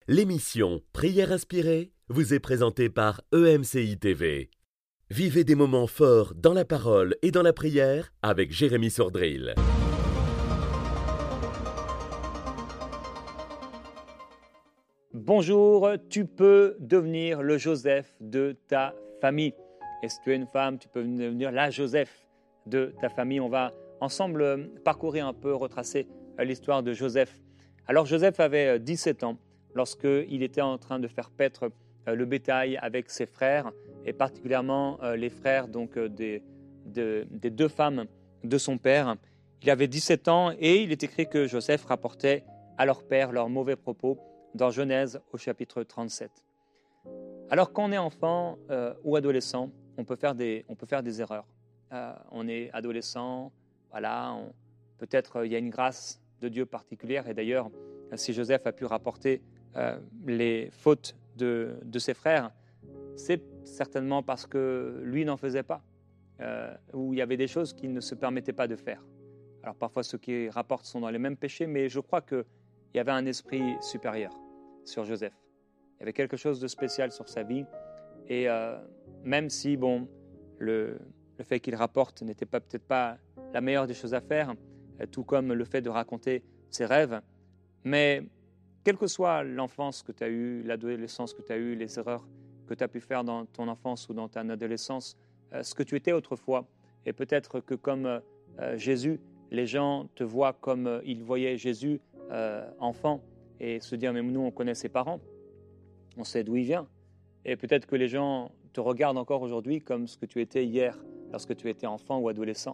L'émission Prière inspirée vous est présentée par EMCI TV. Vivez des moments forts dans la parole et dans la prière avec Jérémy Sordrill. Bonjour, tu peux devenir le Joseph de ta famille. Et si tu es une femme, tu peux devenir la Joseph de ta famille. On va ensemble parcourir un peu, retracer l'histoire de Joseph. Alors Joseph avait 17 ans lorsqu'il était en train de faire paître le bétail avec ses frères, et particulièrement les frères des deux femmes de son père. Il avait 17 ans et il est écrit que Joseph rapportait à leur père leurs mauvais propos dans Genèse au chapitre 37. Alors quand on est enfant ou adolescent, on peut faire des erreurs. On est adolescent, voilà, peut-être il y a une grâce de Dieu particulière, et d'ailleurs, si Joseph a pu rapporter les fautes de ses frères, c'est certainement parce que lui n'en faisait pas, ou il y avait des choses qu'il ne se permettait pas de faire. Alors parfois ceux qui rapportent sont dans les mêmes péchés, mais je crois qu'il y avait un esprit supérieur sur Joseph. Il y avait quelque chose de spécial sur sa vie, et même si le fait qu'il rapporte n'était peut-être pas la meilleure des choses à faire, tout comme le fait de raconter ses rêves, mais quelle que soit l'enfance que tu as eue, l'adolescence que tu as eue, les erreurs que tu as pu faire dans ton enfance ou dans ton adolescence, ce que tu étais autrefois, et peut-être que comme Jésus, les gens te voient comme ils voyaient Jésus enfant, et se dire, mais nous on connaît ses parents, on sait d'où il vient, et peut-être que les gens te regardent encore aujourd'hui comme ce que tu étais hier, lorsque tu étais enfant ou adolescent,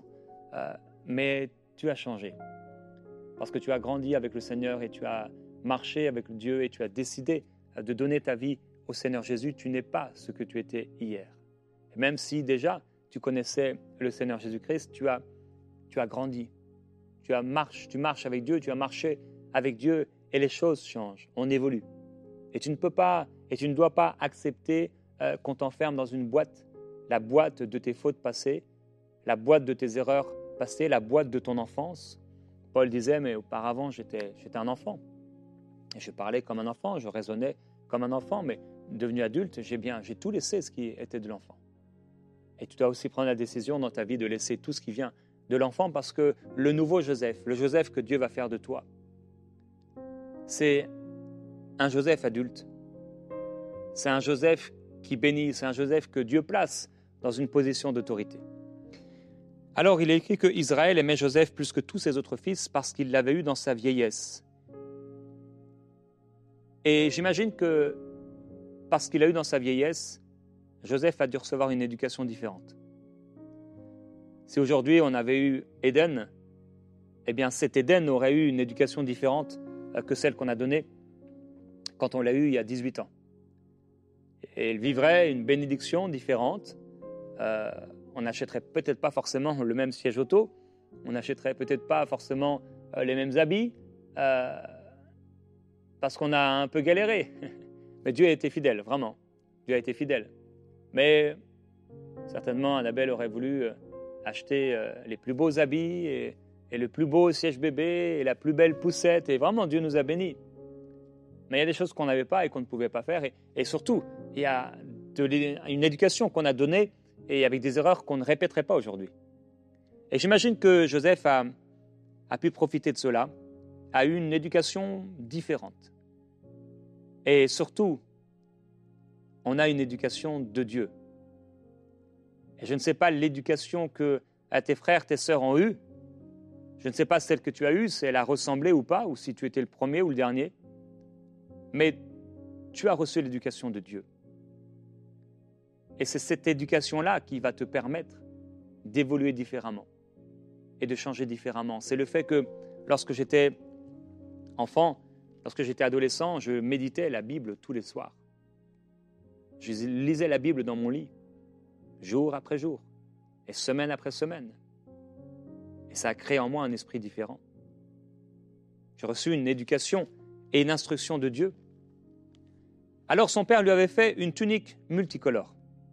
mais tu as changé, parce que tu as grandi avec le Seigneur et tu as marché avec Dieu et tu as décidé de donner ta vie au Seigneur Jésus. Tu n'es pas ce que tu étais hier. Et même si déjà tu connaissais le Seigneur Jésus-Christ, tu as grandi, tu marches avec Dieu, tu as marché avec Dieu et les choses changent, on évolue. Et tu ne dois pas accepter qu'on t'enferme dans une boîte, la boîte de tes fautes passées, la boîte de tes erreurs passées, la boîte de ton enfance. Paul disait, mais auparavant j'étais un enfant. Et je parlais comme un enfant, je raisonnais comme un enfant, mais devenu adulte, j'ai tout laissé ce qui était de l'enfant. Et tu dois aussi prendre la décision dans ta vie de laisser tout ce qui vient de l'enfant, parce que le nouveau Joseph, le Joseph que Dieu va faire de toi, c'est un Joseph adulte. C'est un Joseph qui bénit, c'est un Joseph que Dieu place dans une position d'autorité. Alors il est écrit que Israël aimait Joseph plus que tous ses autres fils parce qu'il l'avait eu dans sa vieillesse. Et j'imagine que parce qu'il a eu dans sa vieillesse, Joseph a dû recevoir une éducation différente. Si aujourd'hui on avait eu Éden, eh bien cet Éden aurait eu une éducation différente que celle qu'on a donnée quand on l'a eu il y a 18 ans. Et il vivrait une bénédiction différente. On n'achèterait peut-être pas forcément le même siège auto, on n'achèterait peut-être pas forcément les mêmes habits, parce qu'on a un peu galéré. Mais Dieu a été fidèle, vraiment. Dieu a été fidèle. Mais certainement, Annabelle aurait voulu acheter les plus beaux habits et le plus beau siège bébé et la plus belle poussette. Et vraiment, Dieu nous a bénis. Mais il y a des choses qu'on n'avait pas et qu'on ne pouvait pas faire. Et surtout, il y a une éducation qu'on a donnée et avec des erreurs qu'on ne répéterait pas aujourd'hui. Et j'imagine que Joseph a pu profiter de cela, a eu une éducation différente. Et surtout, on a une éducation de Dieu. Et je ne sais pas l'éducation que tes frères, tes sœurs ont eue. Je ne sais pas celle que tu as eue, si elle a ressemblé ou pas, ou si tu étais le premier ou le dernier. Mais tu as reçu l'éducation de Dieu. Et c'est cette éducation-là qui va te permettre d'évoluer différemment et de changer différemment. C'est le fait que lorsque j'étais enfant, lorsque j'étais adolescent, je méditais la Bible tous les soirs. Je lisais la Bible dans mon lit, jour après jour, et semaine après semaine. Et ça a créé en moi un esprit différent. J'ai reçu une éducation et une instruction de Dieu. Alors son père lui avait fait une tunique multicolore.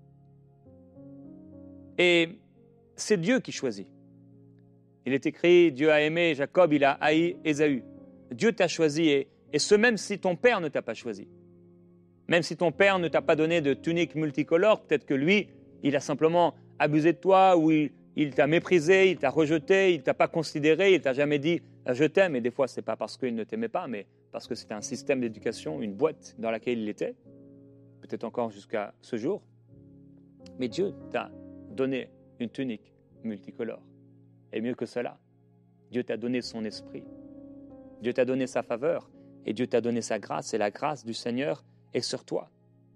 Et c'est Dieu qui choisit. Il est écrit, Dieu a aimé Jacob, il a haï Ésaü. Dieu t'a choisi Et ce, même si ton père ne t'a pas choisi. Même si ton père ne t'a pas donné de tunique multicolore, peut-être que lui, il a simplement abusé de toi, ou il t'a méprisé, il t'a rejeté, il ne t'a pas considéré, il ne t'a jamais dit « je t'aime ». Et des fois, ce n'est pas parce qu'il ne t'aimait pas, mais parce que c'était un système d'éducation, une boîte dans laquelle il était, peut-être encore jusqu'à ce jour. Mais Dieu t'a donné une tunique multicolore. Et mieux que cela, Dieu t'a donné son esprit. Dieu t'a donné sa faveur et Dieu t'a donné sa grâce, et la grâce du Seigneur est sur toi.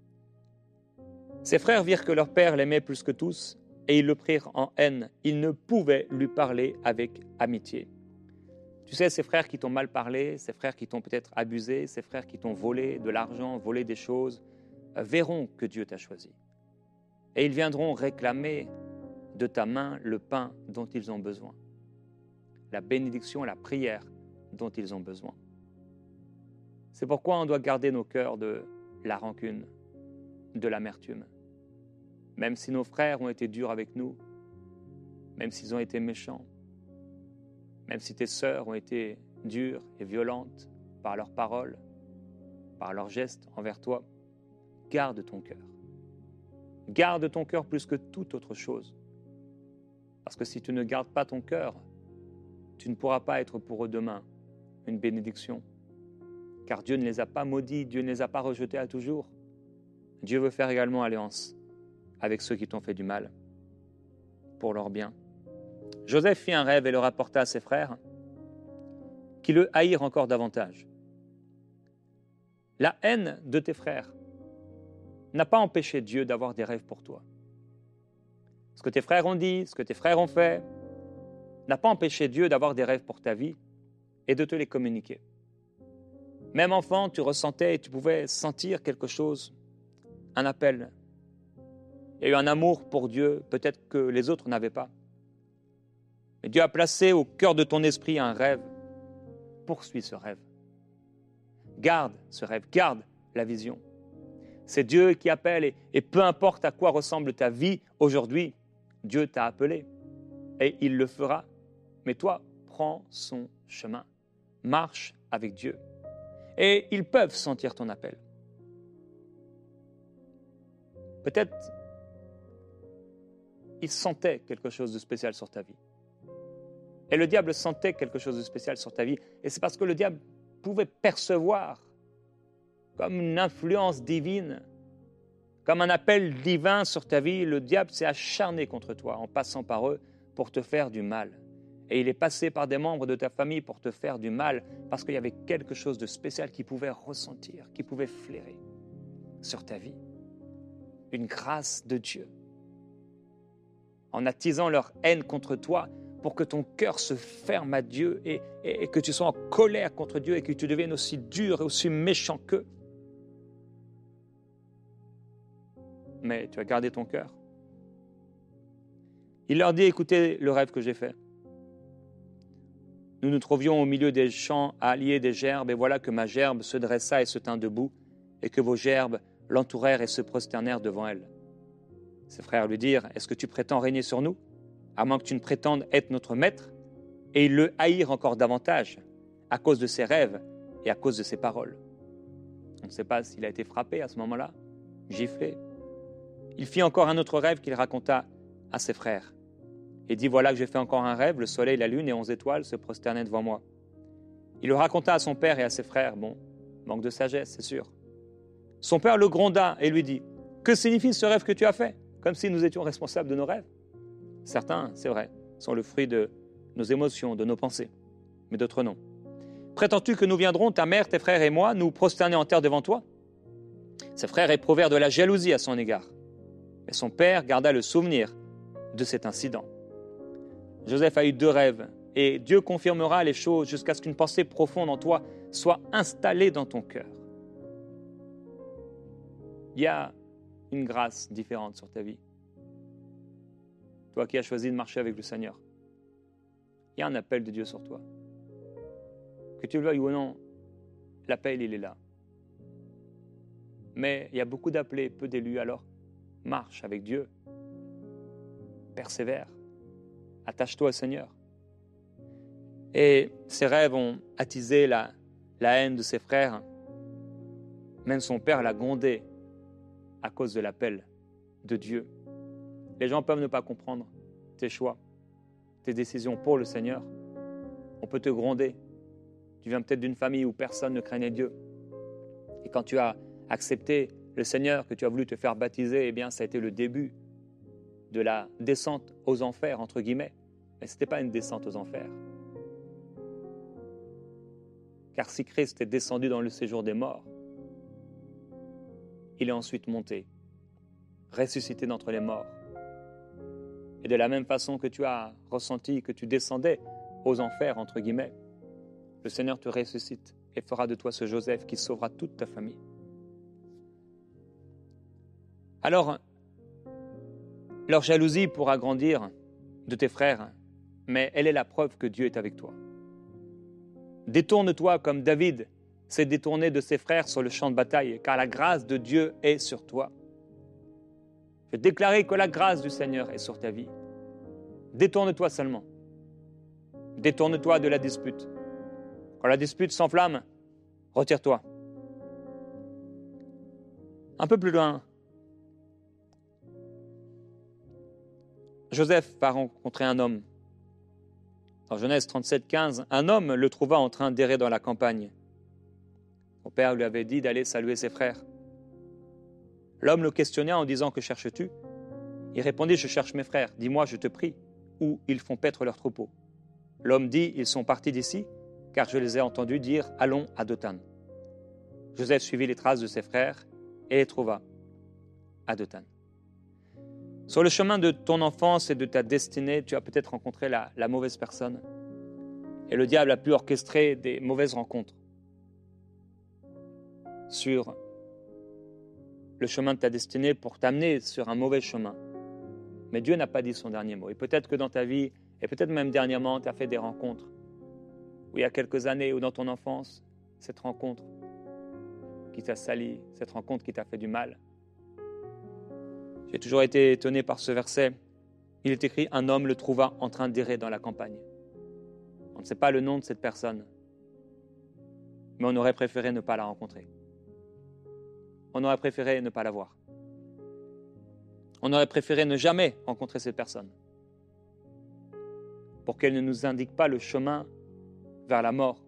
Ses frères virent que leur père l'aimait plus que tous et ils le prirent en haine. Ils ne pouvaient lui parler avec amitié. Tu sais, ces frères qui t'ont mal parlé, ces frères qui t'ont peut-être abusé, ces frères qui t'ont volé de l'argent, volé des choses, verront que Dieu t'a choisi. Et ils viendront réclamer de ta main le pain dont ils ont besoin, la bénédiction, la prière dont ils ont besoin. C'est pourquoi on doit garder nos cœurs de la rancune, de l'amertume. Même si nos frères ont été durs avec nous, même s'ils ont été méchants, même si tes sœurs ont été dures et violentes par leurs paroles, par leurs gestes envers toi, garde ton cœur. Garde ton cœur plus que toute autre chose. Parce que si tu ne gardes pas ton cœur, tu ne pourras pas être pour eux demain une bénédiction. Car Dieu ne les a pas maudits, Dieu ne les a pas rejetés à toujours. Dieu veut faire également alliance avec ceux qui t'ont fait du mal, pour leur bien. Joseph fit un rêve et le rapporta à ses frères, qui le haïrent encore davantage. La haine de tes frères n'a pas empêché Dieu d'avoir des rêves pour toi. Ce que tes frères ont dit, ce que tes frères ont fait, n'a pas empêché Dieu d'avoir des rêves pour ta vie et de te les communiquer. Même enfant, tu ressentais et tu pouvais sentir quelque chose, un appel. Il y a eu un amour pour Dieu, peut-être que les autres n'avaient pas. Mais Dieu a placé au cœur de ton esprit un rêve. Poursuis ce rêve. Garde ce rêve, garde la vision. C'est Dieu qui appelle et peu importe à quoi ressemble ta vie aujourd'hui, Dieu t'a appelé et il le fera. Mais toi, prends son chemin. Marche avec Dieu. Et ils peuvent sentir ton appel. Peut-être ils sentaient quelque chose de spécial sur ta vie. Et le diable sentait quelque chose de spécial sur ta vie. Et c'est parce que le diable pouvait percevoir comme une influence divine, comme un appel divin sur ta vie. Le diable s'est acharné contre toi en passant par eux pour te faire du mal. Et il est passé par des membres de ta famille pour te faire du mal parce qu'il y avait quelque chose de spécial qu'il pouvait ressentir, qu'il pouvait flairer sur ta vie. Une grâce de Dieu. En attisant leur haine contre toi pour que ton cœur se ferme à Dieu et que tu sois en colère contre Dieu et que tu deviennes aussi dur et aussi méchant qu'eux. Mais tu as gardé ton cœur. Il leur dit, écoutez le rêve que j'ai fait. Nous nous trouvions au milieu des champs à allier des gerbes, et voilà que ma gerbe se dressa et se tint debout, et que vos gerbes l'entourèrent et se prosternèrent devant elle. Ses frères lui dirent, est-ce que tu prétends régner sur nous, à moins que tu ne prétendes être notre maître? Et ils le haïrent encore davantage, à cause de ses rêves et à cause de ses paroles. On ne sait pas s'il a été frappé à ce moment-là, giflé. Il fit encore un autre rêve qu'il raconta à ses frères. Et dit, voilà que j'ai fait encore un rêve, le soleil, la lune et 11 étoiles se prosternaient devant moi. Il le raconta à son père et à ses frères. Bon, manque de sagesse, c'est sûr. Son père le gronda et lui dit, que signifie ce rêve que tu as fait? Comme si nous étions responsables de nos rêves. Certains, c'est vrai, sont le fruit de nos émotions, de nos pensées, mais d'autres non. Prétends-tu que nous viendrons, ta mère, tes frères et moi, nous prosterner en terre devant toi? Ses frères éprouvèrent de la jalousie à son égard. Mais son père garda le souvenir de cet incident. Joseph a eu 2 rêves et Dieu confirmera les choses jusqu'à ce qu'une pensée profonde en toi soit installée dans ton cœur. Il y a une grâce différente sur ta vie. Toi qui as choisi de marcher avec le Seigneur, il y a un appel de Dieu sur toi. Que tu le veuilles ou non, l'appel, il est là. Mais il y a beaucoup d'appelés, peu d'élus, alors marche avec Dieu. Persévère. Attache-toi au Seigneur. Et ces rêves ont attisé la la haine de ses frères. Même son père l'a grondé à cause de l'appel de Dieu. Les gens peuvent ne pas comprendre tes choix, tes décisions pour le Seigneur. On peut te gronder. Tu viens peut-être d'une famille où personne ne craignait Dieu. Et quand tu as accepté le Seigneur, que tu as voulu te faire baptiser, eh bien, ça a été le début de la descente aux enfers, entre guillemets. Mais ce n'était pas une descente aux enfers. Car si Christ est descendu dans le séjour des morts, il est ensuite monté, ressuscité d'entre les morts. Et de la même façon que tu as ressenti que tu descendais aux enfers, entre guillemets, le Seigneur te ressuscite et fera de toi ce Joseph qui sauvera toute ta famille. Alors, leur jalousie pourra grandir de tes frères, mais elle est la preuve que Dieu est avec toi. Détourne-toi comme David s'est détourné de ses frères sur le champ de bataille, car la grâce de Dieu est sur toi. Je vais déclarer que la grâce du Seigneur est sur ta vie. Détourne-toi seulement. Détourne-toi de la dispute. Quand la dispute s'enflamme, retire-toi. Un peu plus loin, Joseph va rencontrer un homme. Dans Genèse 37:15, un homme le trouva en train d'errer dans la campagne. Son père lui avait dit d'aller saluer ses frères. L'homme le questionna en disant « Que cherches-tu » Il répondit « Je cherche mes frères, dis-moi, je te prie, où ils font paître leurs troupeaux. » L'homme dit « Ils sont partis d'ici, car je les ai entendus dire « Allons à Dothan. » Joseph suivit les traces de ses frères et les trouva à Dothan. Sur le chemin de ton enfance et de ta destinée, tu as peut-être rencontré la mauvaise personne. Et le diable a pu orchestrer des mauvaises rencontres sur le chemin de ta destinée pour t'amener sur un mauvais chemin. Mais Dieu n'a pas dit son dernier mot. Et peut-être que dans ta vie, et peut-être même dernièrement, tu as fait des rencontres, ou il y a quelques années, ou dans ton enfance, cette rencontre qui t'a sali, cette rencontre qui t'a fait du mal. J'ai toujours été étonné par ce verset. Il est écrit « Un homme le trouva en train d'errer dans la campagne ». On ne sait pas le nom de cette personne, mais on aurait préféré ne pas la rencontrer. On aurait préféré ne pas la voir. On aurait préféré ne jamais rencontrer cette personne pour qu'elle ne nous indique pas le chemin vers la mort,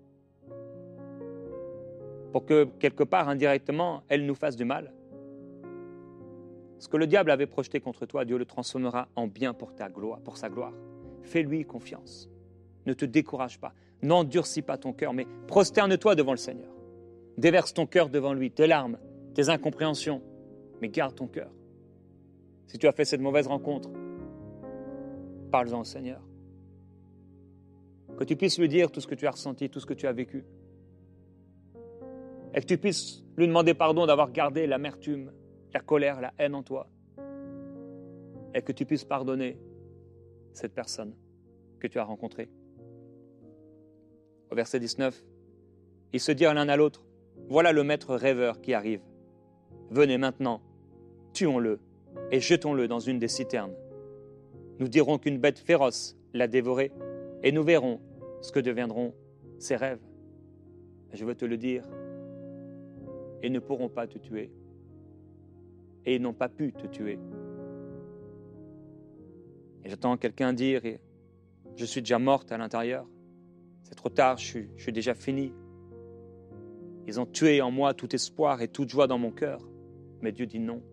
pour que, quelque part, indirectement, elle nous fasse du mal. Ce que le diable avait projeté contre toi, Dieu le transformera en bien pour ta gloire, pour sa gloire. Fais-lui confiance. Ne te décourage pas. N'endurcis pas ton cœur, mais prosterne-toi devant le Seigneur. Déverse ton cœur devant lui, tes larmes, tes incompréhensions, mais garde ton cœur. Si tu as fait cette mauvaise rencontre, parle-en au Seigneur. Que tu puisses lui dire tout ce que tu as ressenti, tout ce que tu as vécu. Et que tu puisses lui demander pardon d'avoir gardé l'amertume, la colère, la haine en toi. Et que tu puisses pardonner cette personne que tu as rencontrée. Au verset 19, ils se dirent l'un à l'autre, « Voilà le maître rêveur qui arrive. Venez maintenant, tuons-le et jetons-le dans une des citernes. Nous dirons qu'une bête féroce l'a dévoré et nous verrons ce que deviendront ses rêves. » Je veux te le dire, ils ne pourront pas te tuer et ils n'ont pas pu te tuer. Et j'entends quelqu'un dire, je suis déjà morte à l'intérieur, c'est trop tard, je suis déjà fini. Ils ont tué en moi tout espoir et toute joie dans mon cœur. Mais Dieu dit non.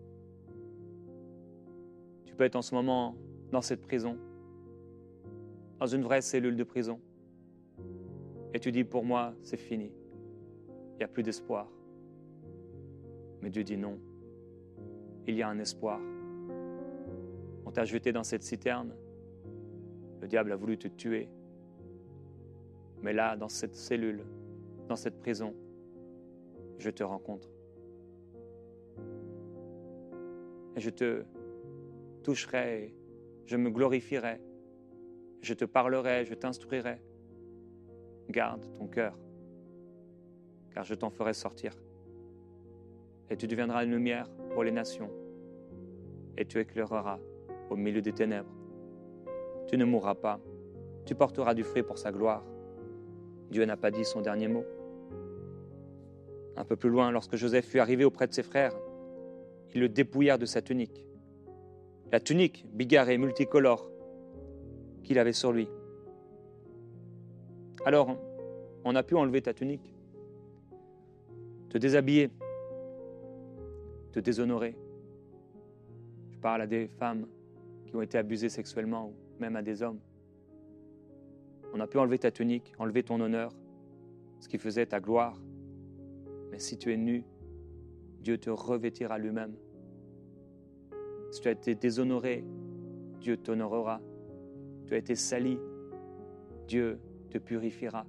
Tu peux être en ce moment dans cette prison, dans une vraie cellule de prison. Et tu dis, pour moi, c'est fini. Il n'y a plus d'espoir. Mais Dieu dit non. Il y a un espoir. On t'a jeté dans cette citerne. Le diable a voulu te tuer. Mais là, dans cette cellule, dans cette prison, je te rencontre. Et je te toucherai, je me glorifierai, je te parlerai, je t'instruirai. Garde ton cœur, car je t'en ferai sortir. Et tu deviendras une lumière pour les nations, et tu éclaireras au milieu des ténèbres. Tu ne mourras pas, tu porteras du fruit pour sa gloire. Dieu n'a pas dit son dernier mot. Un peu plus loin, lorsque Joseph fut arrivé auprès de ses frères, ils le dépouillèrent de sa tunique. La tunique bigarrée, multicolore, qu'il avait sur lui. Alors, on a pu enlever ta tunique, te déshabiller, te déshonorer. Je parle à des femmes qui ont été abusées sexuellement ou même à des hommes. On a pu enlever ta tunique, enlever ton honneur, ce qui faisait ta gloire. Mais si tu es nu, Dieu te revêtira lui-même. Si tu as été déshonoré, Dieu t'honorera. Tu as été sali, Dieu te purifiera.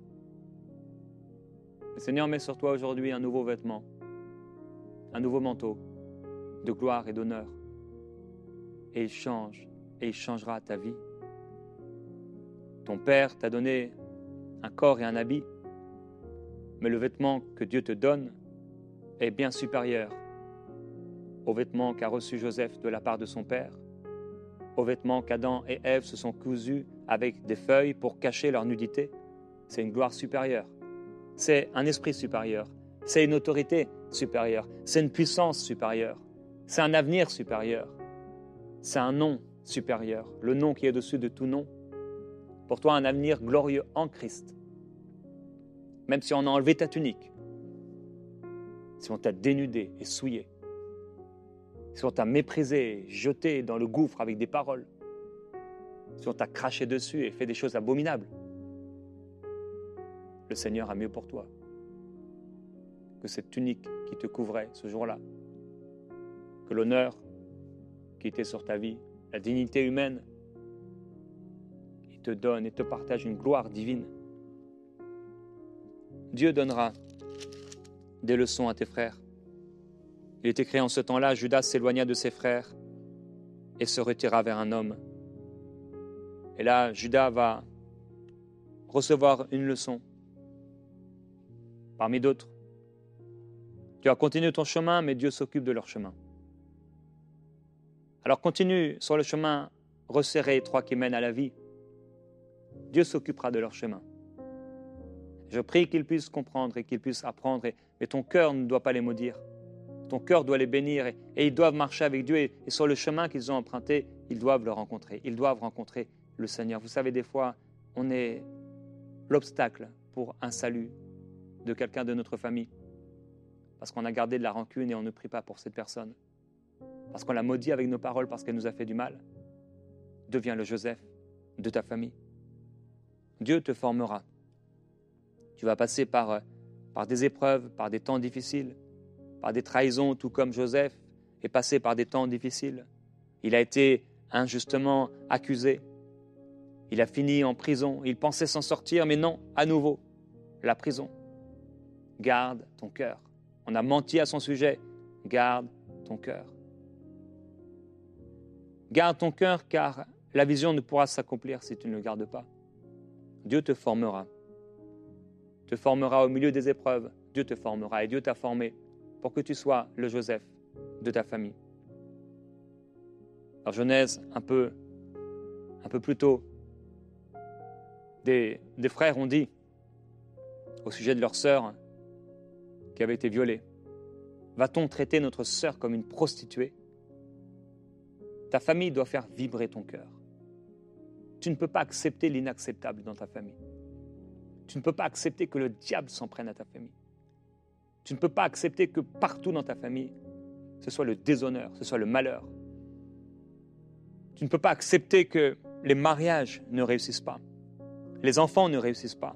Le Seigneur met sur toi aujourd'hui un nouveau vêtement, un nouveau manteau de gloire et d'honneur. Et il change, et il changera ta vie. Ton Père t'a donné un corps et un habit, mais le vêtement que Dieu te donne est bien supérieur au vêtement qu'a reçu Joseph de la part de son père, au vêtement qu'Adam et Ève se sont cousus avec des feuilles pour cacher leur nudité. C'est une gloire supérieure, c'est un esprit supérieur, c'est une autorité supérieure, c'est une puissance supérieure, c'est un avenir supérieur, c'est un nom supérieur, le nom qui est au-dessus de tout nom. Pour toi, un avenir glorieux en Christ. Même si on a enlevé ta tunique, si on t'a dénudé et souillé, si on t'a méprisé et jeté dans le gouffre avec des paroles, si on t'a craché dessus et fait des choses abominables, le Seigneur a mieux pour toi que cette tunique qui te couvrait ce jour-là, que l'honneur qui était sur ta vie, la dignité humaine. Il te donne et te partage une gloire divine. Dieu donnera des leçons à tes frères. Il est écrit en ce temps-là, Judas s'éloigna de ses frères et se retira vers un homme. Et là, Judas va recevoir une leçon parmi d'autres. Tu vas continuer ton chemin, mais Dieu s'occupe de leur chemin. Alors continue sur le chemin resserré, étroit qui mène à la vie. Dieu s'occupera de leur chemin. Je prie qu'ils puissent comprendre et qu'ils puissent apprendre, mais ton cœur ne doit pas les maudire. Ton cœur doit les bénir et ils doivent marcher avec Dieu et sur le chemin qu'ils ont emprunté, ils doivent le rencontrer. Ils doivent rencontrer le Seigneur. Vous savez, des fois, on est l'obstacle pour un salut de quelqu'un de notre famille parce qu'on a gardé de la rancune et on ne prie pas pour cette personne. Parce qu'on l'a maudit avec nos paroles parce qu'elle nous a fait du mal. Deviens le Joseph de ta famille. Dieu te formera. Tu vas passer par des épreuves, par des temps difficiles, par des trahisons, tout comme Joseph est passé par des temps difficiles. Il a été injustement accusé. Il a fini en prison. Il pensait s'en sortir, mais non, à nouveau, la prison. Garde ton cœur. On a menti à son sujet. Garde ton cœur. Garde ton cœur, car la vision ne pourra s'accomplir si tu ne le gardes pas. Dieu te formera. Te formera au milieu des épreuves. Dieu te formera et Dieu t'a formé pour que tu sois le Joseph de ta famille. Alors Genèse, un peu plus tôt, des frères ont dit au sujet de leur sœur qui avait été violée, va-t-on traiter notre sœur comme une prostituée? Ta famille doit faire vibrer ton cœur. Tu ne peux pas accepter l'inacceptable dans ta famille. Tu ne peux pas accepter que le diable s'en prenne à ta famille. Tu ne peux pas accepter que partout dans ta famille, ce soit le déshonneur, ce soit le malheur. Tu ne peux pas accepter que les mariages ne réussissent pas, les enfants ne réussissent pas.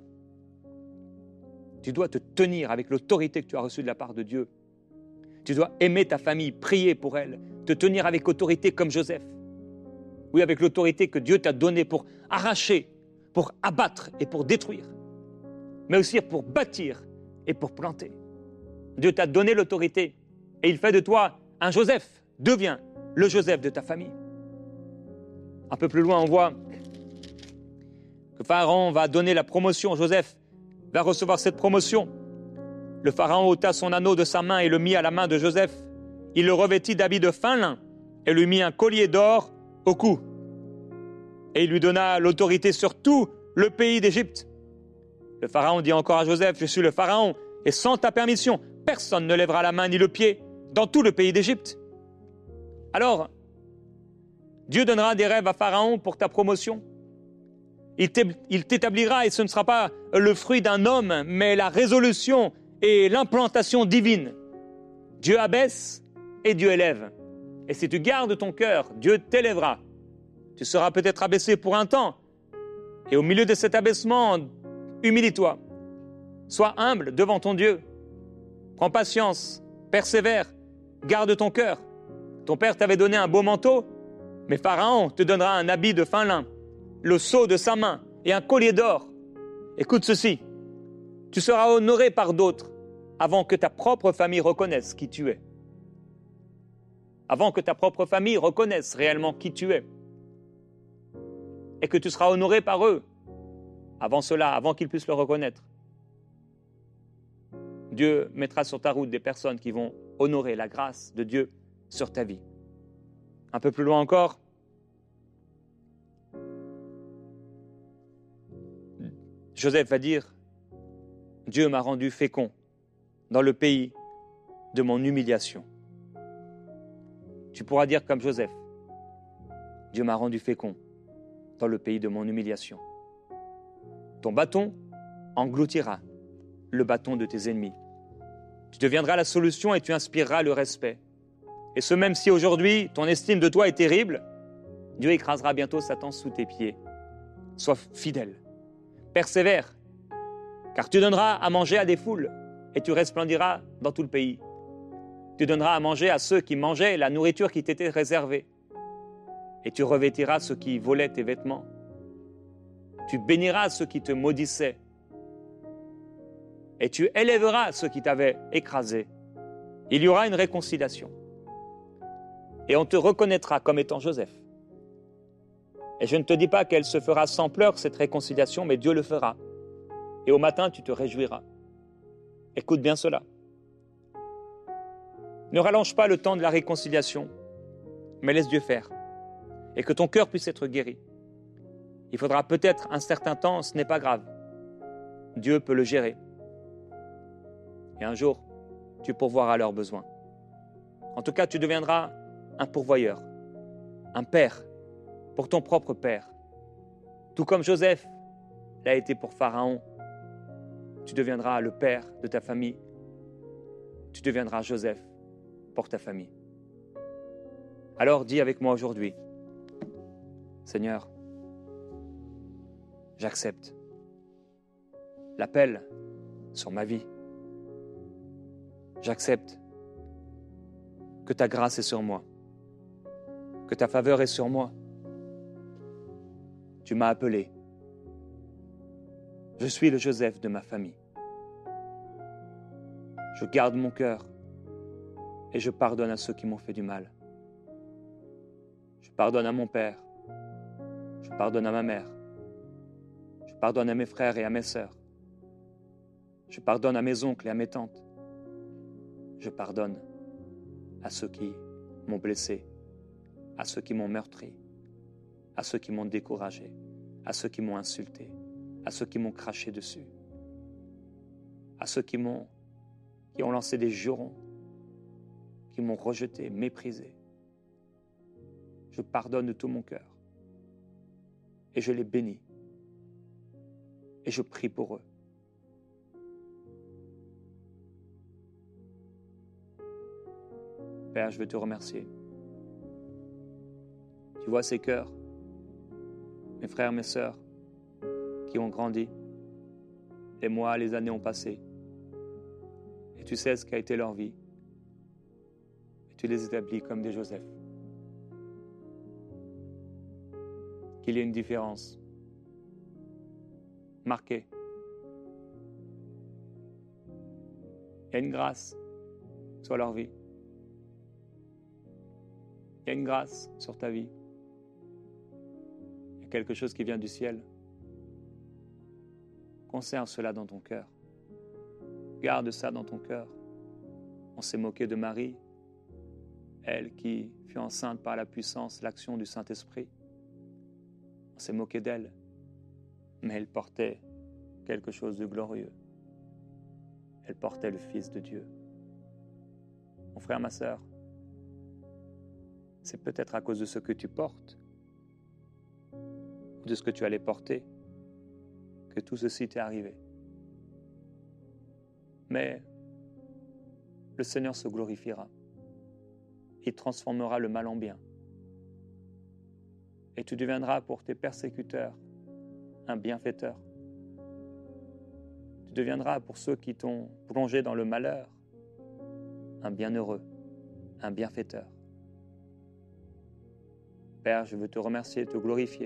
Tu dois te tenir avec l'autorité que tu as reçue de la part de Dieu. Tu dois aimer ta famille, prier pour elle, te tenir avec autorité comme Joseph. Oui, avec l'autorité que Dieu t'a donnée pour arracher, pour abattre et pour détruire, mais aussi pour bâtir et pour planter. Dieu t'a donné l'autorité et il fait de toi un Joseph. Deviens le Joseph de ta famille. Un peu plus loin, on voit que Pharaon va donner la promotion. Joseph va recevoir cette promotion. Le Pharaon ôta son anneau de sa main et le mit à la main de Joseph. Il le revêtit d'habits de fin lin et lui mit un collier d'or au cou. Et il lui donna l'autorité sur tout le pays d'Égypte. Le Pharaon dit encore à Joseph, je suis le Pharaon, et sans ta permission, Personne ne lèvera la main ni le pied dans tout le pays d'Égypte. Alors, Dieu donnera des rêves à Pharaon pour ta promotion. Il t'établira et ce ne sera pas le fruit d'un homme, mais la résolution et l'implantation divine. Dieu abaisse et Dieu élève. Et si tu gardes ton cœur, Dieu t'élèvera. Tu seras peut-être abaissé pour un temps. Et au milieu de cet abaissement, humilie-toi. Sois humble devant ton Dieu. Prends patience, persévère, garde ton cœur. Ton père t'avait donné un beau manteau, mais Pharaon te donnera un habit de fin lin, le sceau de sa main et un collier d'or. Écoute ceci, tu seras honoré par d'autres avant que ta propre famille reconnaisse qui tu es. Avant que ta propre famille reconnaisse réellement qui tu es. Et que tu seras honoré par eux. Avant cela, avant qu'ils puissent le reconnaître. Dieu mettra sur ta route des personnes qui vont honorer la grâce de Dieu sur ta vie. Un peu plus loin encore, Joseph va dire, Dieu m'a rendu fécond dans le pays de mon humiliation. Tu pourras dire comme Joseph, Dieu m'a rendu fécond dans le pays de mon humiliation. Ton bâton engloutira le bâton de tes ennemis. Tu deviendras la solution et tu inspireras le respect. Et ce même si aujourd'hui ton estime de toi est terrible, Dieu écrasera bientôt Satan sous tes pieds. Sois fidèle, persévère, car tu donneras à manger à des foules et tu resplendiras dans tout le pays. Tu donneras à manger à ceux qui mangeaient la nourriture qui t'était réservée et tu revêtiras ceux qui volaient tes vêtements. Tu béniras ceux qui te maudissaient et tu élèveras ceux qui t'avaient écrasé. Il y aura une réconciliation. Et on te reconnaîtra comme étant Joseph. Et je ne te dis pas qu'elle se fera sans pleurs, cette réconciliation, mais Dieu le fera. Et au matin, tu te réjouiras. Écoute bien cela. Ne rallonge pas le temps de la réconciliation, mais laisse Dieu faire. Et que ton cœur puisse être guéri. Il faudra peut-être un certain temps, ce n'est pas grave. Dieu peut le gérer. Et un jour, tu pourvoiras leurs besoins. En tout cas, tu deviendras un pourvoyeur, un père, pour ton propre père. Tout comme Joseph l'a été pour Pharaon, tu deviendras le père de ta famille. Tu deviendras Joseph pour ta famille. Alors dis avec moi aujourd'hui, Seigneur, j'accepte l'appel sur ma vie. J'accepte que ta grâce est sur moi, que ta faveur est sur moi. Tu m'as appelé. Je suis le Joseph de ma famille. Je garde mon cœur et je pardonne à ceux qui m'ont fait du mal. Je pardonne à mon père. Je pardonne à ma mère. Je pardonne à mes frères et à mes sœurs. Je pardonne à mes oncles et à mes tantes. Je pardonne à ceux qui m'ont blessé, à ceux qui m'ont meurtri, à ceux qui m'ont découragé, à ceux qui m'ont insulté, à ceux qui m'ont craché dessus, à ceux qui ont lancé des jurons, qui m'ont rejeté, méprisé. Je pardonne de tout mon cœur et je les bénis et je prie pour eux. Père, je veux te remercier. Tu vois ces cœurs, mes frères, mes sœurs, qui ont grandi. Les mois, les années ont passé. Et tu sais ce qu'a été leur vie. Et tu les établis comme des Joseph. Qu'il y ait une différence marquée. Il y a une grâce sur leur vie. Il y a une grâce sur ta vie. Il y a quelque chose qui vient du ciel. Conserve cela dans ton cœur. Garde ça dans ton cœur. On s'est moqué de Marie, elle qui fut enceinte par la puissance, l'action du Saint-Esprit. On s'est moqué d'elle, mais elle portait quelque chose de glorieux. Elle portait le Fils de Dieu. mon frère, ma sœur, c'est peut-être à cause de ce que tu portes, ou de ce que tu allais porter, que tout ceci t'est arrivé. Mais le Seigneur se glorifiera. Il transformera le mal en bien. Et tu deviendras pour tes persécuteurs un bienfaiteur. Tu deviendras pour ceux qui t'ont plongé dans le malheur un bienheureux, un bienfaiteur. Père, je veux te remercier et te glorifier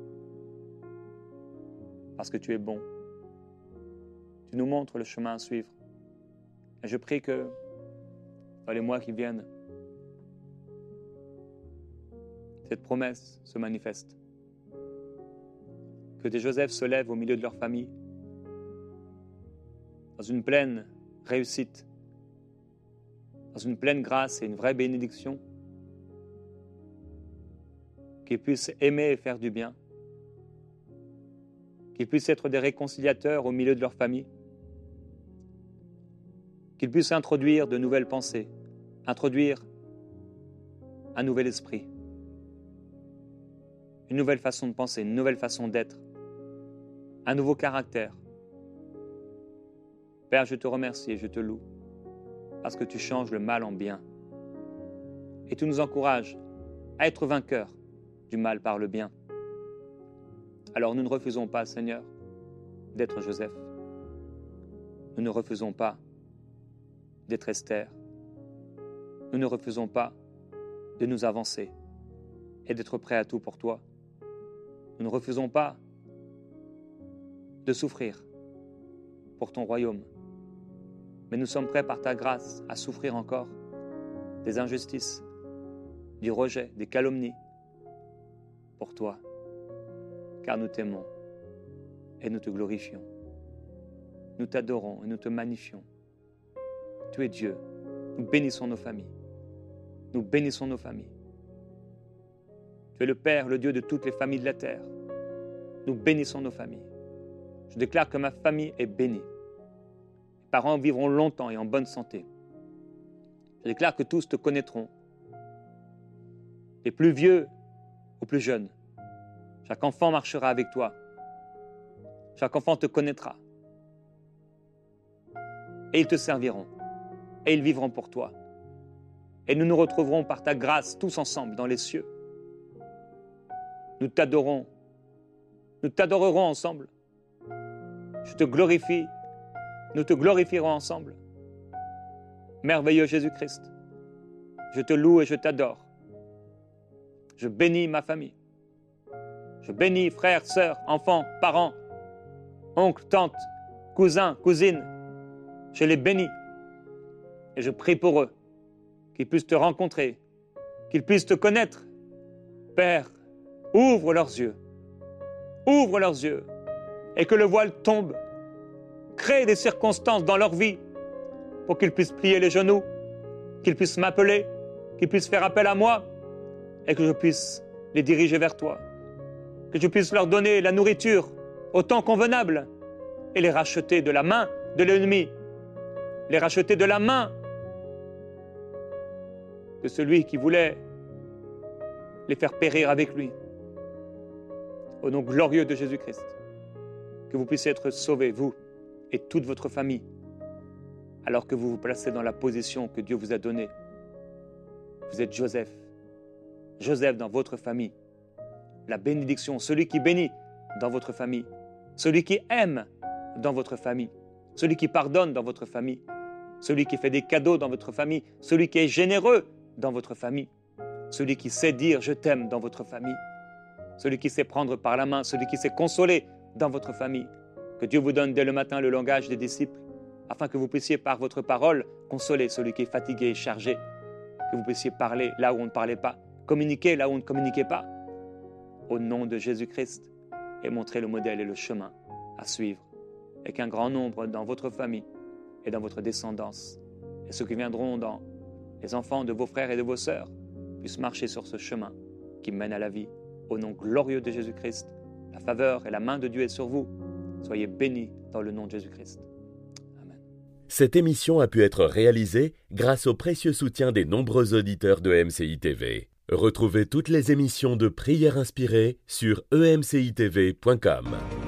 parce que tu es bon. Tu nous montres le chemin à suivre. Et je prie que dans les mois qui viennent, cette promesse se manifeste. Que des Joseph se lèvent au milieu de leur famille, dans une pleine réussite, dans une pleine grâce et une vraie bénédiction, qu'ils puissent aimer et faire du bien, qu'ils puissent être des réconciliateurs au milieu de leur famille, qu'ils puissent introduire de nouvelles pensées, introduire un nouvel esprit, une nouvelle façon de penser, une nouvelle façon d'être, un nouveau caractère. Père, je te remercie et je te loue parce que tu changes le mal en bien. Et tu nous encourages à être vainqueurs du mal par le bien. Alors nous ne refusons pas, Seigneur, d'être Joseph. Nous ne refusons pas d'être Esther. Nous ne refusons pas de nous avancer et d'être prêts à tout pour toi. Nous ne refusons pas de souffrir pour ton royaume. Mais nous sommes prêts par ta grâce à souffrir encore des injustices, du rejet, des calomnies pour toi, car nous t'aimons et nous te glorifions. Nous t'adorons et nous te magnifions. Tu es Dieu. Nous bénissons nos familles. Nous bénissons nos familles. Tu es le Père, le Dieu de toutes les familles de la terre. Nous bénissons nos familles. Je déclare que ma famille est bénie. Mes parents vivront longtemps et en bonne santé. Je déclare que tous te connaîtront. Les plus vieux aux plus jeunes. Chaque enfant marchera avec toi. Chaque enfant te connaîtra. Et ils te serviront. Et ils vivront pour toi. Et nous nous retrouverons par ta grâce tous ensemble dans les cieux. Nous t'adorons. Nous t'adorerons ensemble. Je te glorifie. Nous te glorifierons ensemble. Merveilleux Jésus-Christ, je te loue et je t'adore. Je bénis ma famille. Je bénis frères, sœurs, enfants, parents, oncles, tantes, cousins, cousines. Je les bénis. Et je prie pour eux, qu'ils puissent te rencontrer, qu'ils puissent te connaître. Père, ouvre leurs yeux. Ouvre leurs yeux. Et que le voile tombe. Crée des circonstances dans leur vie pour qu'ils puissent plier les genoux, qu'ils puissent m'appeler, qu'ils puissent faire appel à moi et que je puisse les diriger vers toi. Que je puisse leur donner la nourriture au temps convenable et les racheter de la main de l'ennemi. Les racheter de la main de celui qui voulait les faire périr avec lui. Au nom glorieux de Jésus-Christ, que vous puissiez être sauvés, vous et toute votre famille, alors que vous vous placez dans la position que Dieu vous a donnée. Vous êtes Joseph. Joseph dans votre famille. La bénédiction, celui qui bénit dans votre famille. Celui qui aime dans votre famille. Celui qui pardonne dans votre famille. Celui qui fait des cadeaux dans votre famille. Celui qui est généreux dans votre famille. Celui qui sait dire « je t'aime » dans votre famille. Celui qui sait prendre par la main. Celui qui sait consoler dans votre famille. Que Dieu vous donne dès le matin le langage des disciples, afin que vous puissiez par votre parole consoler celui qui est fatigué et chargé, que vous puissiez parler là où on ne parlait pas, communiquer là où on ne communiquait pas, au nom de Jésus-Christ, et montrer le modèle et le chemin à suivre, et qu'un grand nombre dans votre famille et dans votre descendance, et ceux qui viendront dans les enfants de vos frères et de vos sœurs, puissent marcher sur ce chemin qui mène à la vie, au nom glorieux de Jésus-Christ. La faveur et la main de Dieu est sur vous. Soyez bénis dans le nom de Jésus-Christ. Amen. Cette émission a pu être réalisée grâce au précieux soutien des nombreux auditeurs de MCI TV. Retrouvez toutes les émissions de Prières inspirées sur emcitv.com.